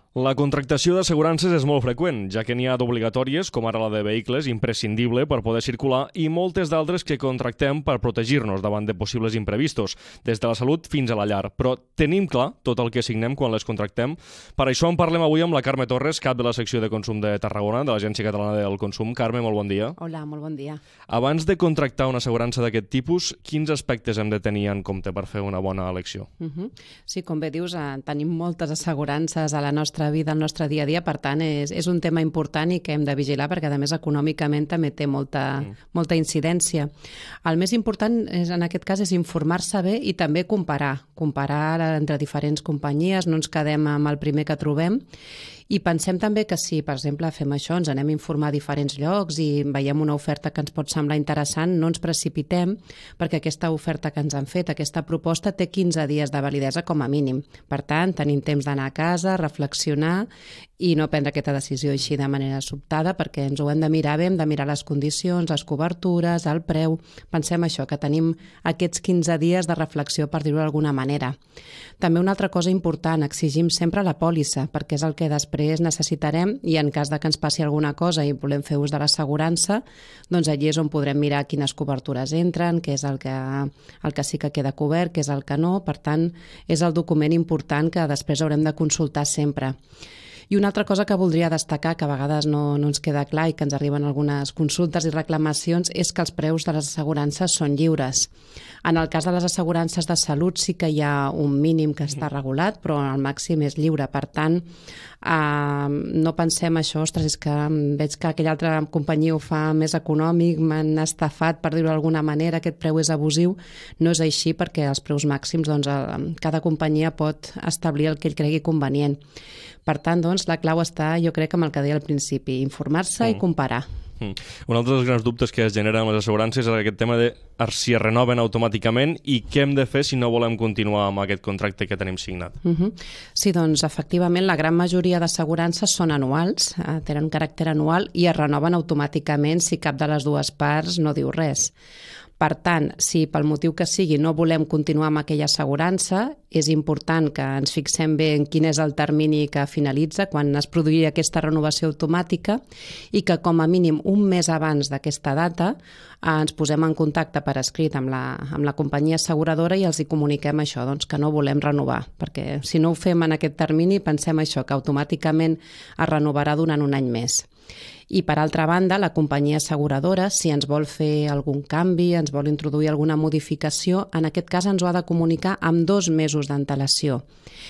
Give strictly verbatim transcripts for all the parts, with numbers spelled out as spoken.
La contractació d'assegurances és molt freqüent, ja que n'hi ha d'obligatòries, com ara la de vehicles, imprescindible per poder circular, i moltes d'altres que contractem per protegir-nos davant de possibles imprevistos, des de la salut fins a la llar. Però tenim clar tot el que signem quan les contractem. Per això en parlem avui amb la Carme Torres, cap de la secció de consum de Tarragona, de l'Agència Catalana del Consum. Carme, molt bon dia. Hola, molt bon dia. Abans de contractar una assegurança d'aquest tipus, quins aspectes hem de tenir en compte per fer una bona elecció? Uh -huh. Sí, com bé dius, eh, tenim moltes assegurances a la nostra vida, al nostre dia a dia, per tant, és, és un tema important i que hem de vigilar perquè, a més, econòmicament també té molta, mm. molta incidència. El més important, és, en aquest cas, és informar-se bé i també comparar. Comparar entre diferents companyies, no ens quedem amb el primer que trobem. I pensem també que si, per exemple, fem això, ens anem a informar a diferents llocs i veiem una oferta que ens pot semblar interessant, no ens precipitem, perquè aquesta oferta que ens han fet, aquesta proposta, té quinze dies de validesa com a mínim. Per tant, tenim temps d'anar a casa, reflexionar i no prendre aquesta decisió així de manera sobtada, perquè ens ho hem de mirar bé, hem de mirar les condicions, les cobertures, el preu. Pensem això, que tenim aquests quinze dies de reflexió, per dir-ho d'alguna manera. També una altra cosa important, exigim sempre la pòlissa, perquè és el que després necessitarem i en cas de que ens passi alguna cosa i volem fer ús de l'assegurança, doncs allí és on podrem mirar quines cobertures entren, què és el que, el que sí que queda cobert, què és el que no. Per tant, és el document important que després haurem de consultar sempre. I una altra cosa que voldria destacar, que a vegades no, no ens queda clar i que ens arriben algunes consultes i reclamacions, és que els preus de les assegurances són lliures. En el cas de les assegurances de salut sí que hi ha un mínim que està regulat, però el màxim és lliure. Per tant, eh, no pensem això, ostres, és que veig que aquella altra companyia ho fa més econòmic, m'han estafat, per dir-ho d'alguna manera, aquest preu és abusiu. No és així, perquè els preus màxims, doncs, cada companyia pot establir el que ell cregui convenient. Per tant, doncs, la clau està, jo crec, amb el que deia al principi, informar-se mm. i comparar. Mm. Un altre dels grans dubtes que es generen amb les assegurances és aquest tema de si es renoven automàticament i què hem de fer si no volem continuar amb aquest contracte que tenim signat. Uh -huh. Sí, doncs, efectivament, la gran majoria d'assegurances són anuals, eh, tenen caràcter anual i es renoven automàticament si cap de les dues parts no diu res. Per tant, si pel motiu que sigui no volem continuar amb aquella assegurança, és important que ens fixem bé en quin és el termini que finalitza, quan es produïa aquesta renovació automàtica, i que com a mínim un mes abans d'aquesta data eh, ens posem en contacte per escrit amb la, amb la companyia asseguradora i els hi comuniquem això, doncs, que no volem renovar, perquè si no ho fem en aquest termini pensem això, que automàticament es renovarà durant un any més. I, per altra banda, la companyia asseguradora, si ens vol fer algun canvi, ens vol introduir alguna modificació, en aquest cas ens ho ha de comunicar amb dos mesos d'antelació.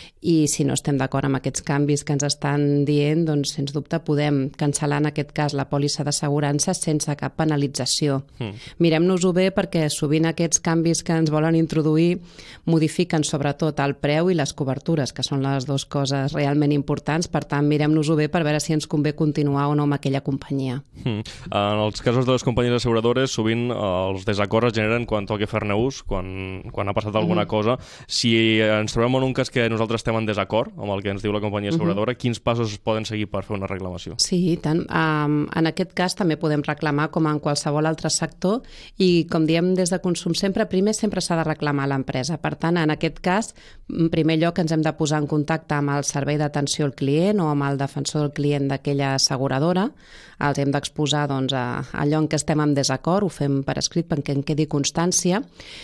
I si no estem d'acord amb aquests canvis que ens estan dient, doncs, sens dubte, podem cancel·lar, en aquest cas, la pòlissa d'assegurança sense cap penalització. Mm. Mirem-nos-ho bé, perquè sovint aquests canvis que ens volen introduir modifiquen sobretot el preu i les cobertures, que són les dues coses realment importants. Per tant, mirem-nos-ho bé per veure si ens convé continuar o no amb aquella companyia. Mm. En els casos de les companyies asseguradores, sovint els desacords es generen quan toca fer-ne ús, quan, quan ha passat alguna mm. cosa. Si ens trobem en un cas que nosaltres estem en desacord amb el que ens diu la companyia asseguradora, uh -huh. quins passos es poden seguir per fer una reclamació? Sí, i tant. Um, en aquest cas també podem reclamar com en qualsevol altre sector i, com diem des de Consum sempre, primer sempre s'ha de reclamar a l'empresa. Per tant, en aquest cas, en primer lloc ens hem de posar en contacte amb el servei d'atenció al client o amb el defensor del client d'aquella asseguradora. Els hem d'exposar, doncs, a allò en què estem en desacord, ho fem per escrit perquè en quedi constància.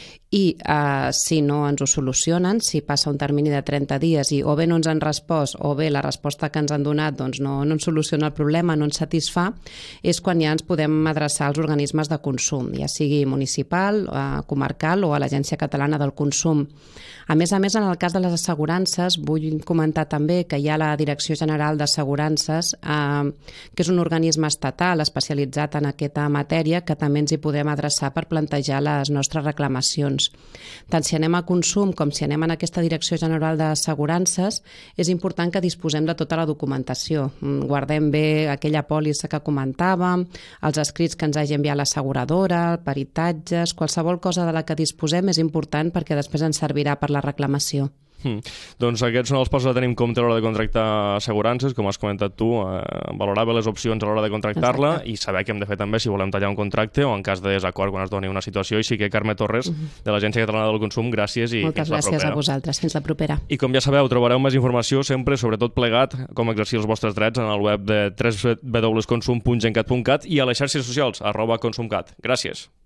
I eh, si no ens ho solucionen, si passa un termini de trenta dies i o bé no ens han respost o bé la resposta que ens han donat doncs no, no ens soluciona el problema, no ens satisfà, és quan ja ens podem adreçar als organismes de consum, ja sigui municipal, eh, comarcal o a l'Agència Catalana del Consum. A més a més, en el cas de les assegurances, vull comentar també que hi ha la Direcció General d'Assegurances, eh, que és un organisme estatal especialitzat en aquesta matèria, que també ens hi podem adreçar per plantejar les nostres reclamacions. Tant si anem a Consum com si anem en aquesta Direcció General d'Assegurances, és important que disposem de tota la documentació. Guardem bé aquella pòlissa que comentàvem, els escrits que ens hagi enviat l'asseguradora, peritatges, qualsevol cosa de la que disposem és important perquè després ens servirà per la reclamació. Mm. Doncs aquests són els passos a tenir en compte a l'hora de contractar assegurances, com has comentat tu, eh, valorar bé les opcions a l'hora de contractar-la. Exacte. I saber què hem de fer també si volem tallar un contracte o en cas de desacord quan es doni una situació. I sí que Carme Torres, mm-hmm. de l'Agència Catalana del Consum, gràcies i Moltes fins la propera. Moltes gràcies a vosaltres, fins la propera. I com ja sabeu, trobareu més informació sempre, sobretot plegat, com exercir els vostres drets en el web de w w w punt consum punt gencat punt cat i a les xarxes socials, arroba consumcat. Gràcies.